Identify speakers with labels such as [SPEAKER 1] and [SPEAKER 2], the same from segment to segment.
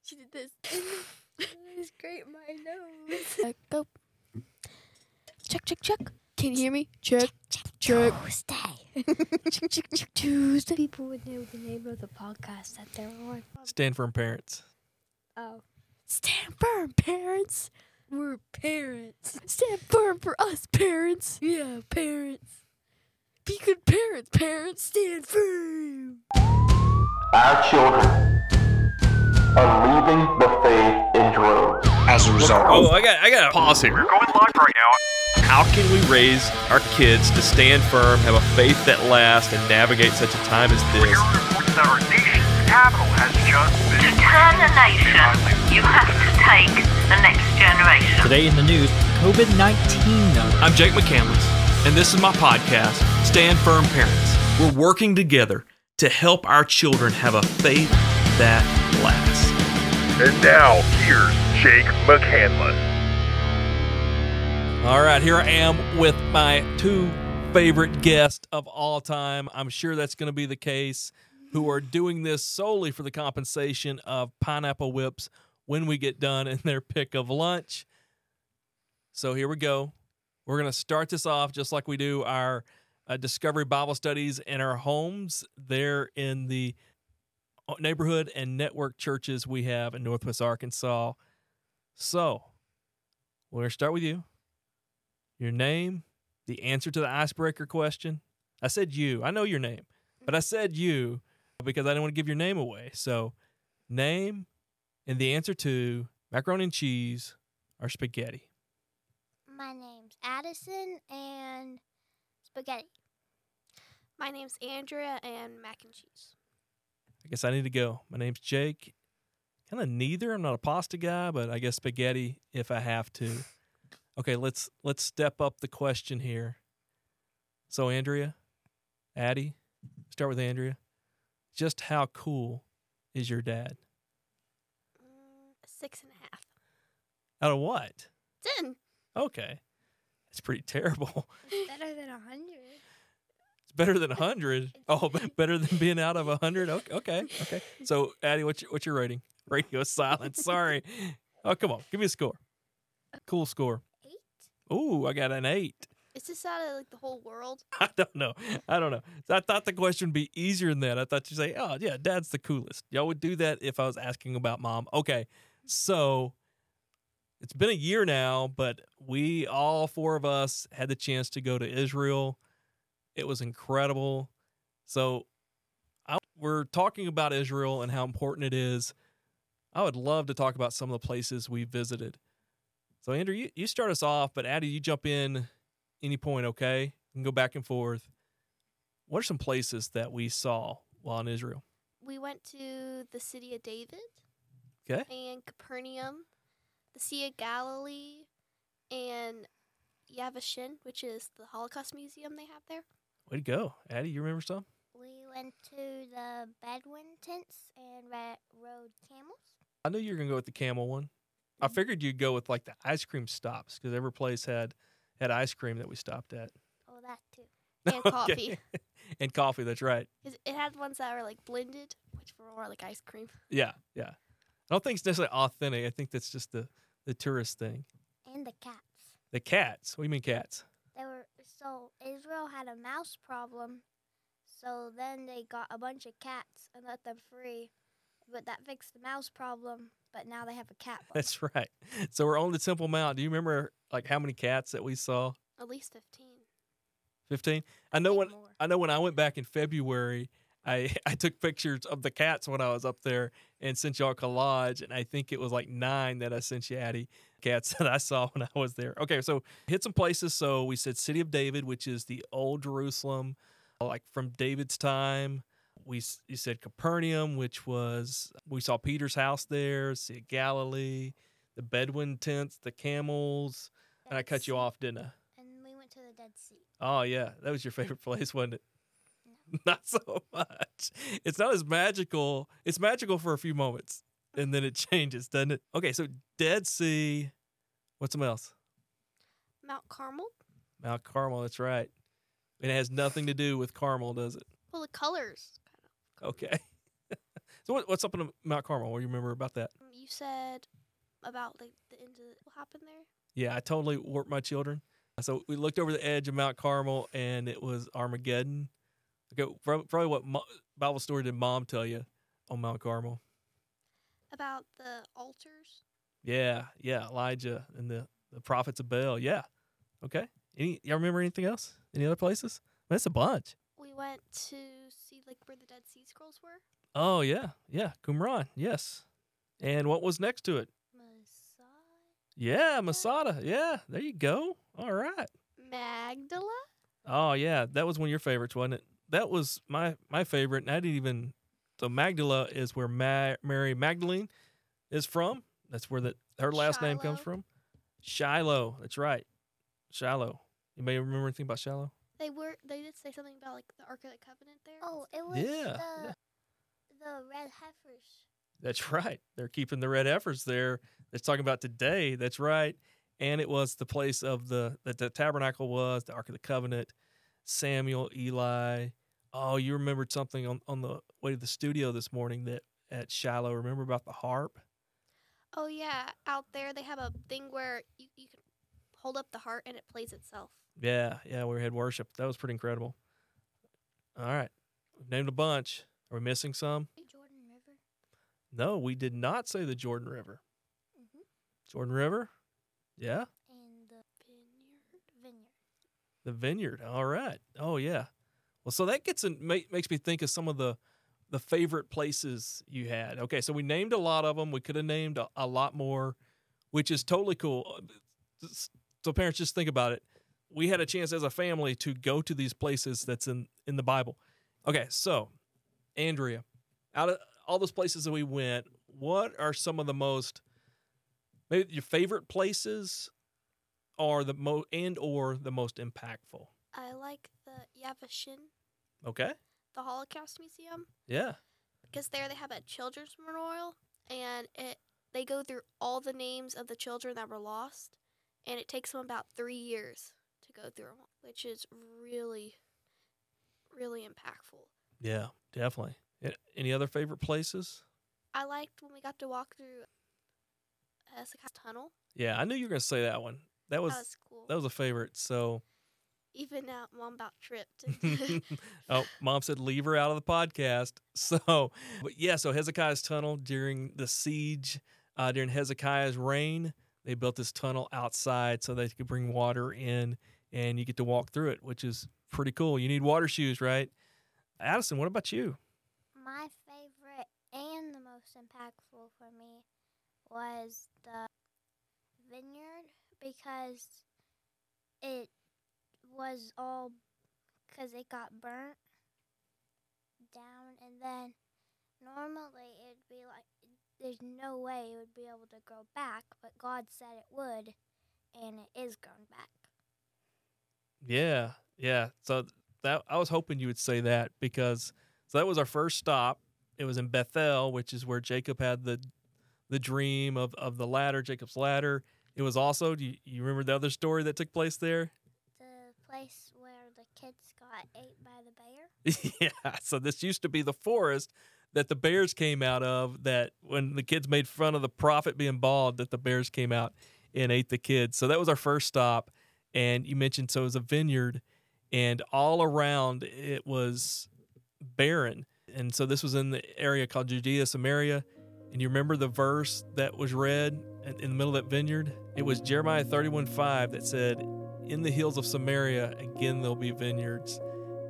[SPEAKER 1] She did this. Scrape my nose. Go. Check, check, check. Can you hear me? Check, check.
[SPEAKER 2] Tuesday.
[SPEAKER 1] Check, check, check. Tuesday. People would know the name of the podcast that they're on.
[SPEAKER 3] Stand Firm Parents.
[SPEAKER 1] Oh. Stand firm, parents. We're parents. Stand firm for us, parents. Yeah, parents. Be good parents, parents. Stand firm.
[SPEAKER 4] Our children are leaving the faith in droves.
[SPEAKER 5] As a result.
[SPEAKER 3] Oh, I got to pause here.
[SPEAKER 6] We're going live right now.
[SPEAKER 3] How can we raise our kids to stand firm, have a faith that lasts, and navigate such a time as
[SPEAKER 6] We're
[SPEAKER 3] this?
[SPEAKER 6] here to report that our nation's capital has just
[SPEAKER 7] To
[SPEAKER 6] been...
[SPEAKER 7] turn a nation, you have to take the next generation.
[SPEAKER 8] Today in the news, COVID-19 numbers.
[SPEAKER 3] I'm Jake McCandless, and this is my podcast, Stand Firm Parents. We're working together to help our children have a faith that lasts.
[SPEAKER 6] And now, here's Jake McCandless.
[SPEAKER 3] All right, here I am with my two favorite guests of all time. I'm sure that's going to be the case, who are doing this solely for the compensation of Pineapple Whips when we get done in their pick of lunch. So here we go. We're going to start this off just like we do our Discovery Bible studies in our homes there in the neighborhood and network churches we have in Northwest Arkansas. So we're going to start with you. Your name, the answer to the icebreaker question. I said you. I know your name, but I said you because I didn't want to give your name away. So name and the answer to macaroni and cheese or spaghetti.
[SPEAKER 2] My name's Addison and spaghetti.
[SPEAKER 1] My name's Andrea and mac and cheese.
[SPEAKER 3] I guess I need to go. My name's Jake. Kind of neither. I'm not a pasta guy, but I guess spaghetti if I have to. Okay, let's step up the question here. So Andrea, Addie, start with Andrea. Just how cool is your dad?
[SPEAKER 1] 6.5.
[SPEAKER 3] Out of what?
[SPEAKER 1] 10.
[SPEAKER 3] Okay. That's pretty terrible.
[SPEAKER 2] Better than 100.
[SPEAKER 3] It's better than 100. Oh, better than being out of 100? Okay. So, Addie, what's your rating? Radio silence. Sorry. Oh, come on. Give me a score. Cool score.
[SPEAKER 2] 8?
[SPEAKER 3] Ooh, I got an 8.
[SPEAKER 1] Is this out of like the whole world?
[SPEAKER 3] I don't know. I thought the question would be easier than that. I thought you'd say, oh, yeah, Dad's the coolest. Y'all would do that if I was asking about Mom. Okay, so it's been a year now, but we, all four of us, had the chance to go to Israel. It was incredible. So we're talking about Israel and how important it is. I would love to talk about some of the places we visited. So, Andrew, you start us off, but Addie, you jump in any point, okay? You can go back and forth. What are some places that we saw while in Israel?
[SPEAKER 1] We went to the city of David.
[SPEAKER 3] Okay.
[SPEAKER 1] And Capernaum, the Sea of Galilee, and Yavashin, which is the Holocaust Museum they have there.
[SPEAKER 3] Way to go. Addie, you remember some?
[SPEAKER 2] We went to the Bedouin tents and rode camels.
[SPEAKER 3] I knew you were going to go with the camel one. I figured you'd go with like the ice cream stops because every place had ice cream that we stopped at.
[SPEAKER 2] Oh, that too.
[SPEAKER 1] And coffee.
[SPEAKER 3] And coffee, that's right.
[SPEAKER 1] It had ones that were like blended, which were more like ice cream.
[SPEAKER 3] Yeah. I don't think it's necessarily authentic. I think that's just the tourist thing.
[SPEAKER 2] And the cats.
[SPEAKER 3] The cats. What do you mean cats?
[SPEAKER 2] So Israel had a mouse problem, so then they got a bunch of cats and let them free. But that fixed the mouse problem, but now they have a cat problem.
[SPEAKER 3] That's right. So we're on the Temple Mount. Do you remember like how many cats that we saw?
[SPEAKER 1] At least 15.
[SPEAKER 3] 15? I know
[SPEAKER 2] think more.
[SPEAKER 3] when I went back in February, I took pictures of the cats when I was up there and sent y'all a collage, and I think it was like 9 that I sent you, Addie, cats that I saw when I was there. Okay, so hit some places. So we said City of David, which is the old Jerusalem, like from David's time. You said Capernaum, which was, we saw Peter's house there, Sea of Galilee, the Bedouin tents, the camels, and I cut you off, didn't I?
[SPEAKER 2] And we went to the Dead Sea.
[SPEAKER 3] Oh, yeah. That was your favorite place, wasn't it? No. Not so much. It's not as magical. It's magical for a few moments, and then it changes, doesn't it? Okay, so Dead Sea. What's something else?
[SPEAKER 1] Mount Carmel.
[SPEAKER 3] Mount Carmel, that's right. It has nothing to do with Carmel, does it?
[SPEAKER 1] Well, the colors.
[SPEAKER 3] Okay. So what's up in Mount Carmel? What do you remember about that?
[SPEAKER 5] You said about like the end of what happened there.
[SPEAKER 3] Yeah, I totally warped my children. So we looked over the edge of Mount Carmel, and it was Armageddon. Okay, probably what Bible story did Mom tell you on Mount Carmel?
[SPEAKER 5] About the altars.
[SPEAKER 3] Yeah, Elijah and the prophets of Baal. Yeah, okay. Y'all remember anything else? Any other places? That's a bunch.
[SPEAKER 5] We went to see like where the Dead Sea Scrolls were.
[SPEAKER 3] Oh yeah, Qumran. Yes. And what was next to it? Yeah, Masada. Yeah, there you go. All right.
[SPEAKER 5] Magdala.
[SPEAKER 3] Oh yeah, that was one of your favorites, wasn't it? That was my favorite, and I didn't even. So Magdala is where Mary Magdalene is from. That's where her last name comes from. Shiloh. That's right. Shiloh. You may remember anything about Shiloh?
[SPEAKER 5] They did say something about like the Ark of the Covenant there.
[SPEAKER 2] Oh, it was the red heifers.
[SPEAKER 3] That's right. They're keeping the red heifers there. That's talking about today. That's right. And it was the place of that the tabernacle was, the Ark of the Covenant, Samuel, Eli. Oh, you remembered something on the way to the studio this morning that at Shiloh. Remember about the harp?
[SPEAKER 5] Oh, yeah. Out there, they have a thing where you can hold up the harp and it plays itself.
[SPEAKER 3] Yeah, we had worship. That was pretty incredible. All right. We've named a bunch. Are we missing some?
[SPEAKER 2] Jordan River.
[SPEAKER 3] No, we did not say the Jordan River.
[SPEAKER 2] Mm-hmm.
[SPEAKER 3] Jordan River? Yeah.
[SPEAKER 2] And the vineyard.
[SPEAKER 3] The vineyard. All right. Oh, yeah. Well, so that makes me think of some of the favorite places you had. Okay, so we named a lot of them. We could have named a lot more, which is totally cool. So parents, just think about it. We had a chance as a family to go to these places that's in the Bible. Okay, so Andrea, out of all those places that we went, what are some of the most, maybe your favorite places, or the most impactful?
[SPEAKER 5] I like the Yad Vashem.
[SPEAKER 3] Okay.
[SPEAKER 5] The Holocaust Museum.
[SPEAKER 3] Yeah.
[SPEAKER 5] Because there they have a children's memorial, and they go through all the names of the children that were lost, and it takes them about 3 years to go through them, which is really, really impactful.
[SPEAKER 3] Yeah, definitely. Any other favorite places?
[SPEAKER 5] I liked when we got to walk through Hezekiah's tunnel.
[SPEAKER 3] Yeah, I knew you were going to say that one. That was
[SPEAKER 5] cool.
[SPEAKER 3] That was a favorite. So
[SPEAKER 5] even now, Mom about tripped.
[SPEAKER 3] Oh, Mom said leave her out of the podcast. So Hezekiah's tunnel during the siege, during Hezekiah's reign, they built this tunnel outside so they could bring water in, and you get to walk through it, which is pretty cool. You need water shoes, right? Addison, what about you?
[SPEAKER 2] My favorite and the most impactful for me was the vineyard, because it was all because it got burnt down, and then normally it'd be like there's no way it would be able to grow back, but God said it would, and it is grown back.
[SPEAKER 3] Yeah. So that I was hoping you would say that, because that was our first stop. It was in Bethel, which is where Jacob had the dream of the ladder, Jacob's ladder. It was also, do you remember the other story that took place there?
[SPEAKER 2] The place where the kids got ate by the bear?
[SPEAKER 3] Yeah, so this used to be the forest that the bears came out of, that when the kids made fun of the prophet being bald, that the bears came out and ate the kids. So that was our first stop. And you mentioned, so it was a vineyard, and all around it was barren. And so this was in the area called Judea, Samaria. And you remember the verse that was read in the middle of that vineyard? It was Jeremiah 31:5 that said, in the hills of Samaria, again, there'll be vineyards.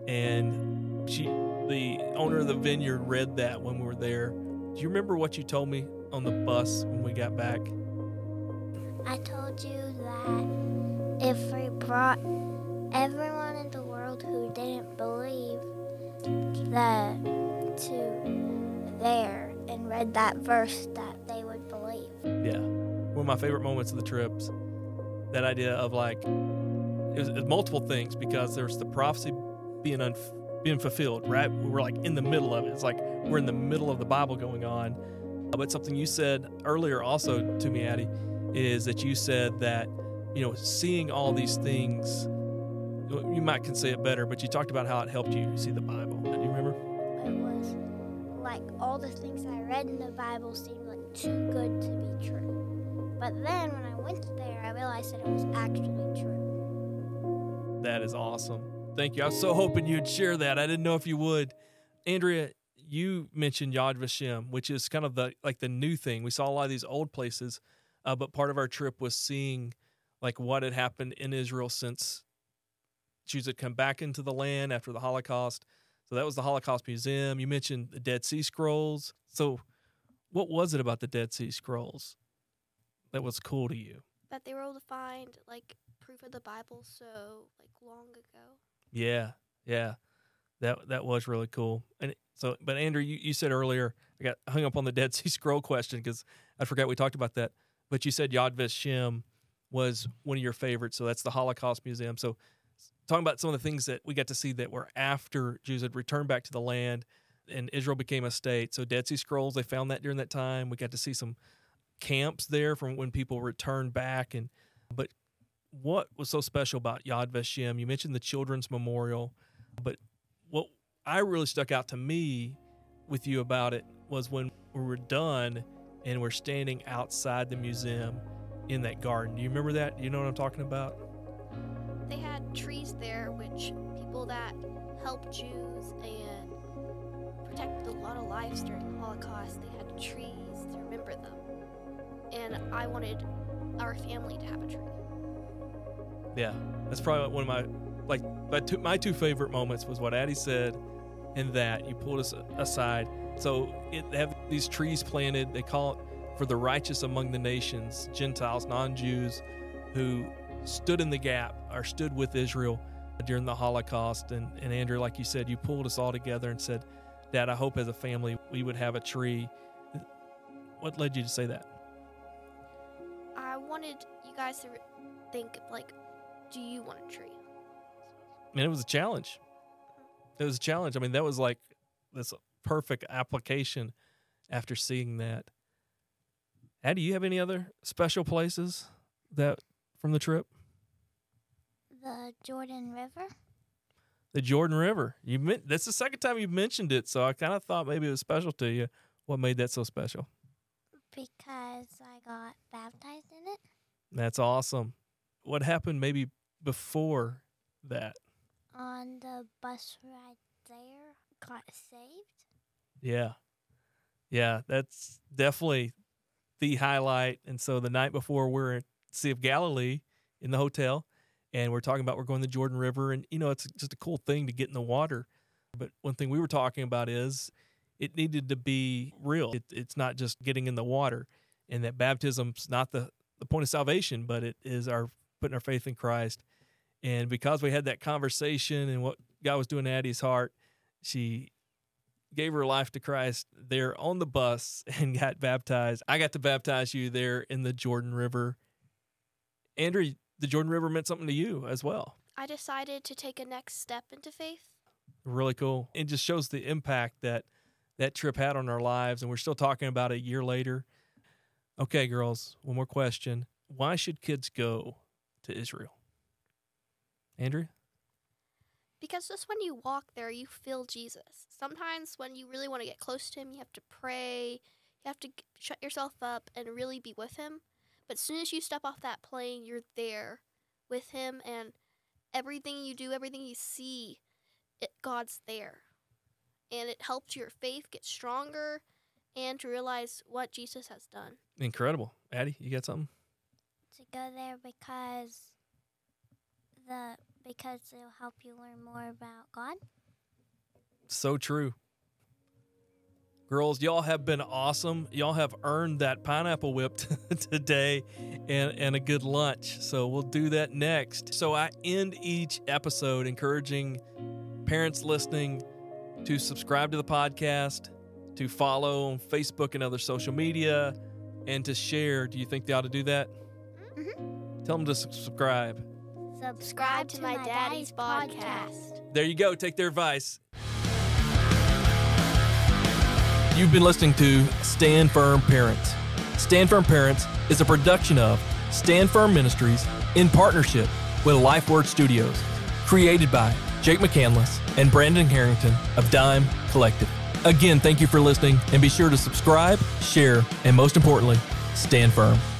[SPEAKER 3] And the owner of the vineyard read that when we were there. Do you remember what you told me on the bus when we got back?
[SPEAKER 2] I told you that if we brought everyone in the world who didn't believe to there and read that verse, that they would believe.
[SPEAKER 3] Yeah. One of my favorite moments of the trips, that idea of like, it was multiple things, because there's the prophecy being fulfilled, right? We're like in the middle of it. It's like we're in the middle of the Bible going on. But something you said earlier also to me, Addie, is that you said that, seeing all these things, you might can say it better, but you talked about how it helped you see the Bible. Do you remember?
[SPEAKER 2] It was like all the things I read in the Bible seemed like too good to be true. But then when I went there, I realized that it was actually true.
[SPEAKER 3] That is awesome. Thank you. I was so hoping you'd share that. I didn't know if you would. Andrea, you mentioned Yad Vashem, which is kind of the new thing. We saw a lot of these old places, but part of our trip was seeing like what had happened in Israel since Jews had come back into the land after the Holocaust. So that was the Holocaust Museum. You mentioned the Dead Sea Scrolls. So what was it about the Dead Sea Scrolls that was cool to you?
[SPEAKER 5] That they were able to find like proof of the Bible so like long ago.
[SPEAKER 3] Yeah. That was really cool. And so, but Andrew, you said earlier, I got hung up on the Dead Sea Scroll question because I forgot we talked about that. But you said Yad Vashem was one of your favorites. So that's the Holocaust Museum. So talking about some of the things that we got to see that were after Jews had returned back to the land and Israel became a state. So Dead Sea Scrolls, they found that during that time. We got to see some camps there from when people returned back. But what was so special about Yad Vashem? You mentioned the Children's Memorial, but what I really stuck out to me with you about it was when we were done and we're standing outside the museum in that garden. Do you remember that? Do you know what I'm talking about?
[SPEAKER 5] They had trees there, which people that helped Jews and protected a lot of lives during the Holocaust, they had trees to remember them. And I wanted our family to have a tree.
[SPEAKER 3] Yeah, that's probably one of my two favorite moments was what Addie said, and that you pulled us aside. So they have these trees planted. They call it for the righteous among the nations, Gentiles, non-Jews, who stood in the gap or stood with Israel during the Holocaust. And Andrew, like you said, you pulled us all together and said, Dad, I hope as a family we would have a tree. What led you to say that?
[SPEAKER 5] I wanted you guys to think, like, do you want a tree?
[SPEAKER 3] I mean, it was a challenge. It was a challenge. I mean, that was like this perfect application after seeing that. Addie, do you have any other special places that from the trip?
[SPEAKER 2] The Jordan River.
[SPEAKER 3] The Jordan River. That's the second time you've mentioned it, so I kind of thought maybe it was special to you. What made that so special?
[SPEAKER 2] Because I got baptized in it.
[SPEAKER 3] That's awesome. What happened maybe before that?
[SPEAKER 2] On the bus ride there, got saved.
[SPEAKER 3] Yeah, that's definitely the highlight. And so the night before, we're at Sea of Galilee in the hotel, and we're talking about we're going to the Jordan River, and it's just a cool thing to get in the water. But one thing we were talking about is it needed to be real. It's not just getting in the water, and that baptism's not the point of salvation, but it is our putting our faith in Christ. And because we had that conversation and what God was doing in Addie's heart, she gave her life to Christ there on the bus and got baptized. I got to baptize you there in the Jordan River. Andrew, the Jordan River meant something to you as well.
[SPEAKER 5] I decided to take a next step into faith.
[SPEAKER 3] Really cool. It just shows the impact that trip had on our lives, and we're still talking about it a year later. Okay, girls, one more question. Why should kids go to Israel? Andrew?
[SPEAKER 5] Because just when you walk there, you feel Jesus. Sometimes when you really want to get close to him, you have to pray. You have to shut yourself up and really be with him. But as soon as you step off that plane, you're there with him, and everything you do, everything you see, God's there. And it helps your faith get stronger and to realize what Jesus has done.
[SPEAKER 3] Incredible. Addie, you got something?
[SPEAKER 2] To go there because it'll help you learn more about God.
[SPEAKER 3] So true. Girls, y'all have been awesome. Y'all have earned that pineapple whip today and a good lunch. So we'll do that next. So I end each episode encouraging parents listening to subscribe to the podcast, to follow on Facebook and other social media, and to share. Do you think they ought to do that?
[SPEAKER 2] Mm-hmm.
[SPEAKER 3] Tell them to subscribe.
[SPEAKER 2] Subscribe to my daddy's podcast.
[SPEAKER 3] There you go. Take their advice. You've been listening to Stand Firm Parents. Stand Firm Parents is a production of Stand Firm Ministries in partnership with LifeWord Studios, created by Jake McCandless and Brandon Harrington of Dime Collective. Again, thank you for listening, and be sure to subscribe, share, and most importantly, stand firm.